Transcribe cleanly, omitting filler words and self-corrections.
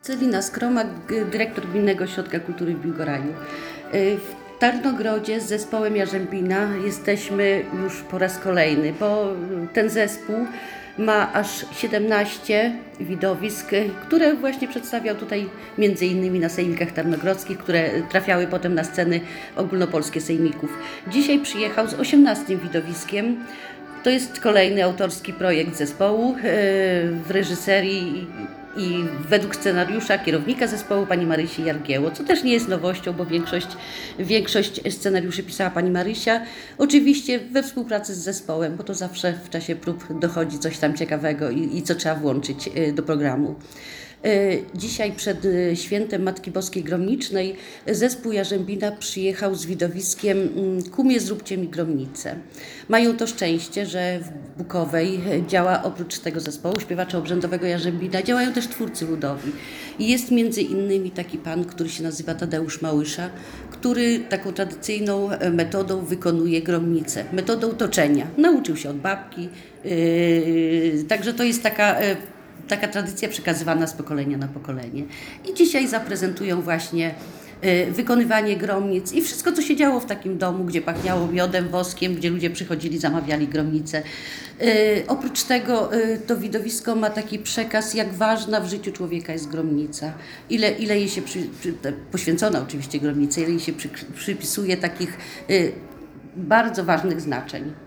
Celina Skromak, dyrektor Gminnego Ośrodka Kultury w Biłgoraju. W Tarnogrodzie z zespołem Jarzębina jesteśmy już po raz kolejny, bo ten zespół ma aż 17 widowisk, które właśnie przedstawiał tutaj między innymi na sejmikach tarnogrodzkich, które trafiały potem na sceny ogólnopolskie sejmików. Dzisiaj przyjechał z 18 widowiskiem. To jest kolejny autorski projekt zespołu w reżyserii i według scenariusza kierownika zespołu pani Marysi Jargieło, co też nie jest nowością, bo większość scenariuszy pisała pani Marysia. Oczywiście we współpracy z zespołem, bo to zawsze w czasie prób dochodzi coś tam ciekawego i co trzeba włączyć do programu. Dzisiaj przed świętem Matki Boskiej Gromnicznej zespół Jarzębina przyjechał z widowiskiem Kumie zróbcie mi gromnicę. Mają to szczęście, że w Bukowej działa oprócz tego zespołu śpiewacza obrzędowego Jarzębina, działają też twórcy ludowi. I jest między innymi taki pan, który się nazywa Tadeusz Małysza, który taką tradycyjną metodą wykonuje gromnicę, metodą toczenia. Nauczył się od babki, także to jest taka tradycja przekazywana z pokolenia na pokolenie. I dzisiaj zaprezentują właśnie wykonywanie gromnic i wszystko, co się działo w takim domu, gdzie pachniało miodem, woskiem, gdzie ludzie przychodzili, zamawiali gromnicę. Oprócz tego to widowisko ma taki przekaz, jak ważna w życiu człowieka jest gromnica. Ile jej się poświęcona oczywiście gromnicy, ile jej się przypisuje takich bardzo ważnych znaczeń.